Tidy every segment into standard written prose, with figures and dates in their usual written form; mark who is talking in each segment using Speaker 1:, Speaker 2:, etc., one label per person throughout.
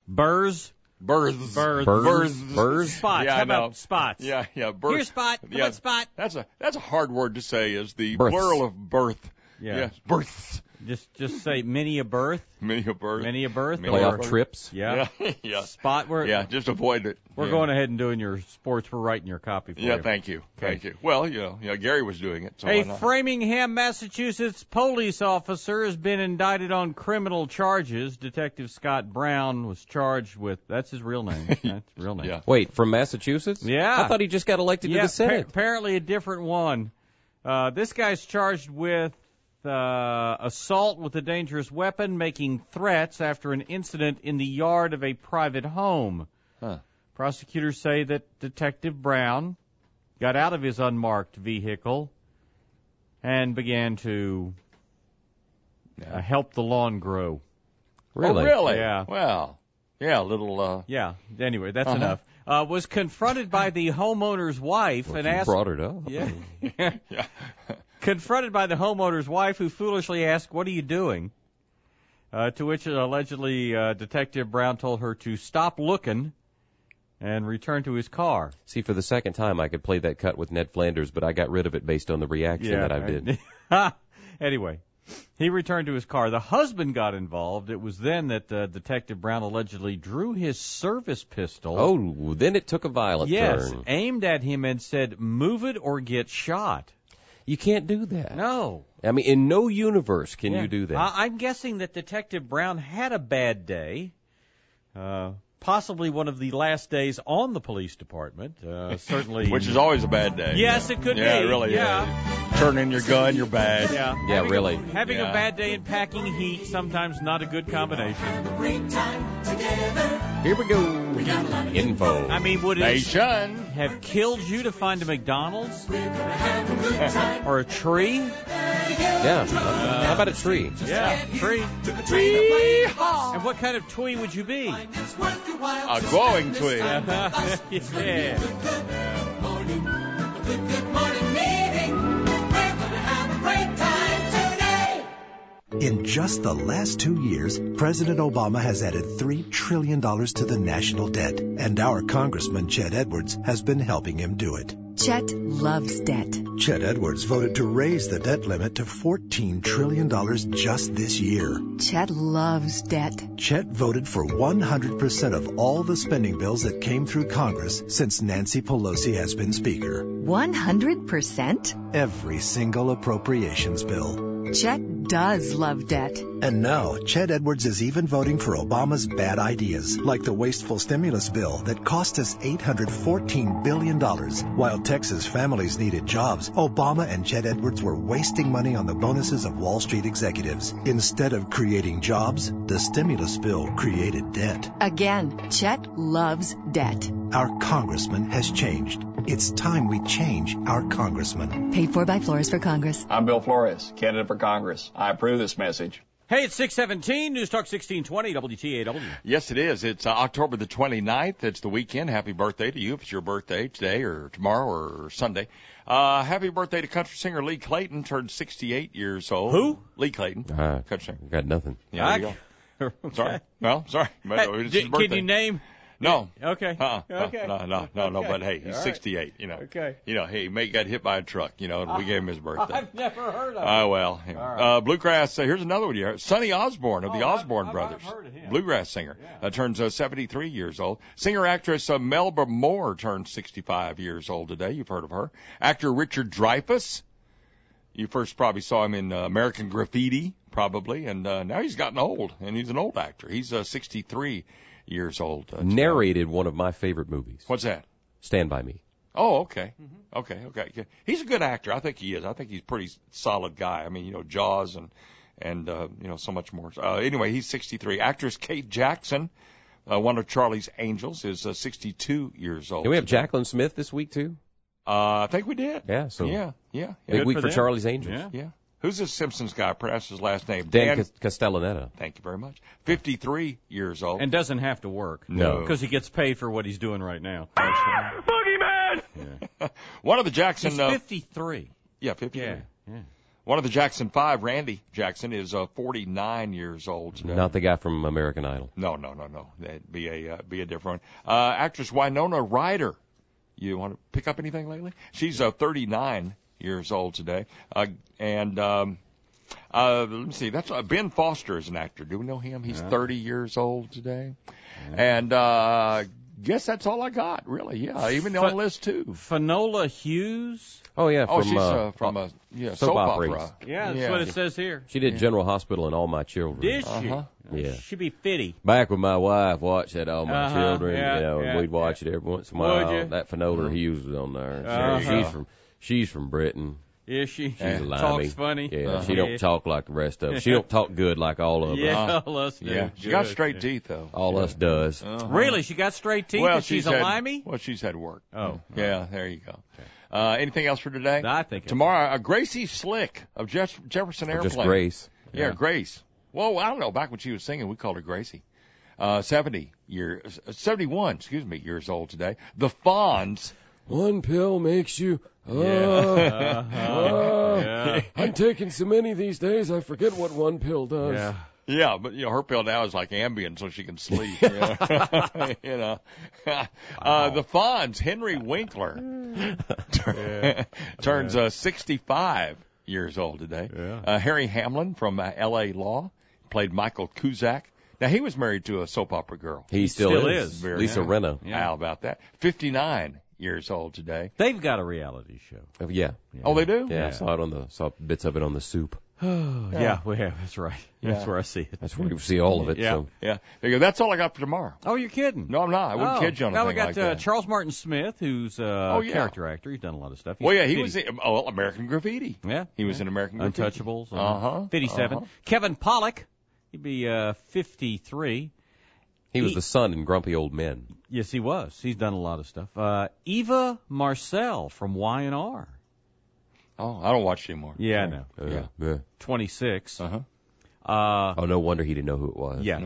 Speaker 1: Burrs.
Speaker 2: Births.
Speaker 1: Spots.
Speaker 2: Yeah,
Speaker 1: How about spots?
Speaker 2: Yeah. Birth.
Speaker 1: Here's Spot. How about Spot?
Speaker 2: That's a hard word to say. Is the
Speaker 3: Births.
Speaker 2: plural of birth?
Speaker 1: Yeah.
Speaker 2: Births.
Speaker 1: Just say many a birth.
Speaker 2: Many a birth.
Speaker 1: Many a birth.
Speaker 3: Playoff
Speaker 1: or-
Speaker 3: trips.
Speaker 1: Yeah.
Speaker 2: Yeah.
Speaker 1: Spot.
Speaker 2: Just avoid it.
Speaker 1: We're going ahead and doing your sports. We're writing your copy for you.
Speaker 2: Yeah, thank you. Thank you. Well, Gary was doing it. So
Speaker 1: A
Speaker 2: why not?
Speaker 1: Framingham, Massachusetts police officer has been indicted on criminal charges. Detective Scott Brown was charged with, that's his real name. That's his real name.
Speaker 2: Yeah.
Speaker 3: Wait, from Massachusetts?
Speaker 1: Yeah.
Speaker 3: I thought he just got elected to the Senate.
Speaker 1: Apparently a different one. This guy's charged with assault with a dangerous weapon, making threats after an incident in the yard of a private home.
Speaker 2: Huh.
Speaker 1: Prosecutors say that Detective Brown got out of his unmarked vehicle and began to help the lawn grow.
Speaker 3: Really?
Speaker 2: Oh, really?
Speaker 1: Yeah.
Speaker 2: Well, yeah, a little.
Speaker 1: Yeah. Anyway, that's enough. Was confronted by the homeowner's wife and
Speaker 3: You
Speaker 1: asked.
Speaker 3: brought it up.
Speaker 1: Yeah.
Speaker 2: Yeah.
Speaker 1: Confronted by the homeowner's wife, who foolishly asked, "What are you doing?" To which allegedly Detective Brown told her to stop looking and return to his car.
Speaker 3: See, for the second time, I could play that cut with Ned Flanders, but I got rid of it based on the reaction that I did.
Speaker 1: Anyway, he returned to his car. The husband got involved. It was then that Detective Brown allegedly drew his service pistol.
Speaker 3: Oh, then it took a violent turn.
Speaker 1: Aimed at him and said, "Move it or get shot."
Speaker 3: You can't do that.
Speaker 1: No.
Speaker 3: I mean, in no universe can you do that.
Speaker 1: I'm guessing that Detective Brown had a bad day. Possibly one of the last days on the police department. Certainly.
Speaker 2: Which is always a bad day.
Speaker 1: Yes, it could be.
Speaker 2: Yeah, it really is. Turn in your gun, you're bad.
Speaker 3: Yeah, really.
Speaker 1: Having a bad day and packing heat, sometimes not a good combination.
Speaker 3: Here we go. Info.
Speaker 1: I mean, would it
Speaker 2: Nation.
Speaker 1: have killed you to find a McDonald's? Or a tree?
Speaker 3: Yeah. How about a tree?
Speaker 1: Yeah, tree. And what kind of tree would you be?
Speaker 2: A glowing tree.
Speaker 1: Yeah.
Speaker 4: In just the last 2 years, President Obama has added $3 trillion to the national debt, and our Congressman Chet Edwards has been helping him do it.
Speaker 5: Chet loves debt.
Speaker 4: Chet Edwards voted to raise the debt limit to $14 trillion just this year.
Speaker 5: Chet loves debt.
Speaker 4: Chet voted for 100% of all the spending bills that came through Congress since Nancy Pelosi has been Speaker.
Speaker 5: 100%?
Speaker 4: Every single appropriations bill.
Speaker 5: Chet does love debt.
Speaker 4: And now, Chet Edwards is even voting for Obama's bad ideas, like the wasteful stimulus bill that cost us $814 billion. While Texas families needed jobs, Obama and Chet Edwards were wasting money on the bonuses of Wall Street executives. Instead of creating jobs, the stimulus bill created debt.
Speaker 5: Again, Chet loves debt.
Speaker 4: Our congressman has changed. It's time we change our congressman.
Speaker 5: Paid for by Flores for Congress.
Speaker 6: I'm Bill Flores, candidate for Congress. I approve this message.
Speaker 1: Hey, it's 6:17, News Talk 1620, WTAW.
Speaker 2: Yes, it is. It's October the 29th. It's the weekend. Happy birthday to you if it's your birthday today or tomorrow or Sunday. Happy birthday to country singer Lee Clayton, turned 68 years old.
Speaker 1: Who?
Speaker 2: Lee Clayton.
Speaker 3: Country singer. Got nothing.
Speaker 2: Yeah, there you go. Sorry. Well, sorry. But it's his birthday.
Speaker 1: Can you name?
Speaker 2: No.
Speaker 1: Okay. Okay.
Speaker 2: No.
Speaker 1: Okay.
Speaker 2: But hey, he's
Speaker 1: All right.
Speaker 2: 68.
Speaker 1: Okay.
Speaker 2: He may got hit by a truck. And we gave him his birthday.
Speaker 1: I've never heard of it.
Speaker 2: Well.
Speaker 1: All right.
Speaker 2: Bluegrass. Here's another one you heard. Sonny Osborne of the Osborne Brothers.
Speaker 1: I've heard of him.
Speaker 2: Bluegrass singer. Turns 73 years old. Singer-actress Melba Moore turned 65 years old today. You've heard of her. Actor Richard Dreyfuss. You first probably saw him in American Graffiti, probably. And now he's gotten old, and he's an old actor. He's 63 years old.
Speaker 3: Narrated one of my favorite movies.
Speaker 2: What's that?
Speaker 3: Stand By Me.
Speaker 2: Oh, okay. Mm-hmm. Okay. He's a good actor. I think he is. I think he's a pretty solid guy. I mean, Jaws and so much more. Anyway, he's 63. Actress Kate Jackson, one of Charlie's Angels, is 62 years old.
Speaker 3: Can we have Jacqueline Smith this week, too?
Speaker 2: I think we did.
Speaker 3: Yeah. So
Speaker 2: Yeah.
Speaker 3: Big week for
Speaker 1: them.
Speaker 3: Charlie's Angels.
Speaker 2: Yeah. Who's this Simpsons guy? Pronounce his last name.
Speaker 3: Dan Castellaneta.
Speaker 2: Thank you very much. 53 years old.
Speaker 1: And doesn't have to work.
Speaker 2: No.
Speaker 1: Because he gets paid for what he's doing right now.
Speaker 2: Boogeyman! One of the Jackson...
Speaker 1: He's 53.
Speaker 2: Yeah, 53.
Speaker 1: Yeah.
Speaker 2: One of the Jackson 5, Randy Jackson, is 49 years old today.
Speaker 3: Not the guy from American Idol.
Speaker 2: No. That'd be a different one. Actress Winona Ryder. You want to pick up anything lately? She's 39 years old today. Let me see. That's Ben Foster is an actor. Do we know him? He's 30 years old today. And guess that's all I got, really. Yeah, even on the list too.
Speaker 1: Finola Hughes.
Speaker 3: Oh, yeah.
Speaker 2: She's from a soap opera.
Speaker 1: Yeah, that's what it says here.
Speaker 3: She did General Hospital and All My Children.
Speaker 1: Did she?
Speaker 3: Yeah.
Speaker 1: She'd be fitty.
Speaker 3: Back when my wife watched that All My Children,
Speaker 1: yeah,
Speaker 3: we'd watch it every once in a while.
Speaker 1: Would you?
Speaker 3: That Finola Hughes was on there. She's from Britain.
Speaker 1: Is she?
Speaker 3: She's limey.
Speaker 1: Talks funny.
Speaker 3: Yeah, she don't talk like the rest of them. She don't talk good like all of us.
Speaker 1: Yeah, all us do.
Speaker 2: Yeah, she got straight teeth though.
Speaker 3: All us does.
Speaker 1: Really? She got straight teeth
Speaker 2: Well,
Speaker 1: and she's a limey?
Speaker 2: Well, she's had work.
Speaker 1: Oh.
Speaker 2: Yeah, there you go. Anything else for today?
Speaker 1: I think
Speaker 2: tomorrow, Gracie Slick of Jefferson Airplane.
Speaker 3: Just Grace.
Speaker 2: Yeah, Grace. Well, I don't know. Back when she was singing, we called her Gracie. 71 years old today. The Fonz.
Speaker 3: One pill makes you. I'm taking so many these days, I forget what one pill does.
Speaker 1: Yeah.
Speaker 2: Yeah, but her pill now is like Ambien, so she can sleep. The Fonz, Henry Winkler, turns 65 years old today.
Speaker 1: Yeah.
Speaker 2: Harry Hamlin from L.A. Law played Michael Cusack. Now he was married to a soap opera girl.
Speaker 3: He still is.
Speaker 2: Very
Speaker 3: Lisa Rinna.
Speaker 1: Yeah.
Speaker 2: How about that? 59 years old today.
Speaker 1: They've got a reality show.
Speaker 3: Yeah.
Speaker 2: Oh, they do?
Speaker 3: Yeah, I saw bits of it on the Soup.
Speaker 1: Yeah, we have. That's right. That's where I see it.
Speaker 3: That's where you see all of it.
Speaker 1: Yeah.
Speaker 3: So.
Speaker 2: Yeah. There you go. That's all I got for tomorrow.
Speaker 1: Oh, you're kidding?
Speaker 2: No, I'm not. I wouldn't kid you on
Speaker 1: now
Speaker 2: anything
Speaker 1: we got
Speaker 2: like that.
Speaker 1: Charles Martin Smith, who's a character actor. He's done a lot of stuff. He's
Speaker 2: Well, yeah, he
Speaker 1: 50.
Speaker 2: was in American Graffiti.
Speaker 1: Yeah.
Speaker 2: He was in American Graffiti.
Speaker 1: Untouchables. 57. Kevin Pollak. He'd be 53.
Speaker 3: He was the son in Grumpy Old Men.
Speaker 1: Yes, he was. He's done a lot of stuff. Eva Marcel from Y&R.
Speaker 2: Oh, I don't watch anymore.
Speaker 1: Yeah, I know.
Speaker 3: Yeah.
Speaker 1: 26.
Speaker 2: Uh-huh.
Speaker 3: Oh, no wonder he didn't know who it was.
Speaker 1: Yeah.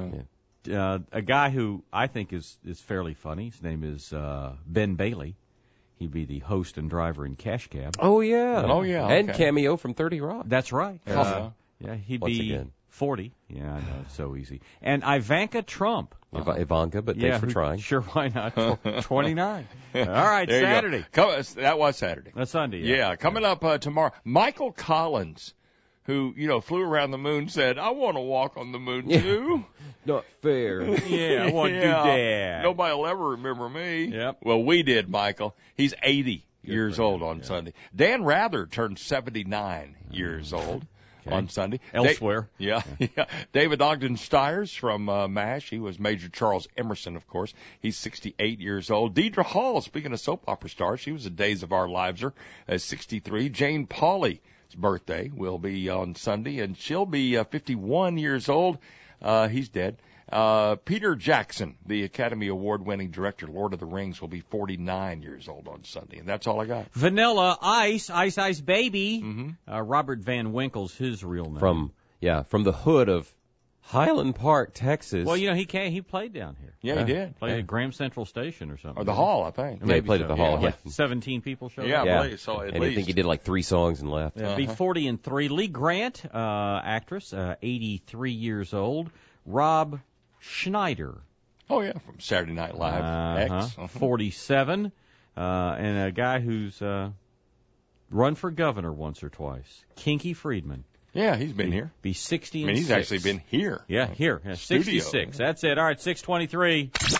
Speaker 1: A guy who I think is fairly funny. His name is Ben Bailey. He'd be the host and driver in Cash Cab.
Speaker 3: Oh, yeah. And
Speaker 2: okay.
Speaker 3: cameo from 30 Rock.
Speaker 1: That's right.
Speaker 2: Yeah.
Speaker 1: He'd
Speaker 3: Once
Speaker 1: be
Speaker 3: again.
Speaker 1: 40. Yeah, I know. It's so easy. And Ivanka Trump.
Speaker 3: Ivanka, but thanks for trying.
Speaker 1: Sure, why not? 29. All right,
Speaker 2: There you
Speaker 1: Saturday.
Speaker 2: go. That was Saturday.
Speaker 1: That's Sunday.
Speaker 2: Yeah, coming up tomorrow. Michael Collins, who, flew around the moon, said, I want to walk on the moon, too.
Speaker 3: Not fair.
Speaker 1: Yeah, I want to do that.
Speaker 2: Nobody will ever remember me.
Speaker 1: Yep.
Speaker 2: Well, we did, Michael. He's 80 years old on Sunday. Dan Rather turned 79 years old.
Speaker 1: Okay.
Speaker 2: On Sunday.
Speaker 1: Elsewhere.
Speaker 2: Yeah. David Ogden Stiers from MASH. He was Major Charles Emerson, of course. He's 68 years old. Deidre Hall, speaking of soap opera stars, she was a Days of Our Lives-er at 63. Jane Pauley's birthday will be on Sunday, and she'll be 51 years old. He's dead. Peter Jackson, the Academy Award-winning director, Lord of the Rings, will be 49 years old on Sunday, and that's all I got.
Speaker 1: Vanilla Ice, Ice Ice Baby. Robert Van Winkle's his real name.
Speaker 3: From the hood of Highland Park, Texas.
Speaker 1: Well, he played down here.
Speaker 2: Yeah, he did.
Speaker 1: Played at Graham Central Station or something.
Speaker 2: Or the Hall, I think.
Speaker 3: Yeah, he played at the Hall.
Speaker 1: Like 17 people showed
Speaker 2: Yeah,
Speaker 1: up.
Speaker 2: I believe so, at
Speaker 3: and
Speaker 2: least.
Speaker 3: I think he did like 3 songs and left.
Speaker 1: Yeah, be 40 and 3. Lee Grant, actress, 83 years old. Rob Schneider.
Speaker 2: Oh, yeah, from Saturday Night Live. X.
Speaker 1: 47. And a guy who's run for governor once or twice. Kinky Friedman.
Speaker 2: Yeah, he's been here.
Speaker 1: Be 60 and
Speaker 2: I mean, he's
Speaker 1: 6.
Speaker 2: actually been here.
Speaker 1: Yeah, here.
Speaker 2: Studio.
Speaker 1: 66. That's it. All right, 6:23.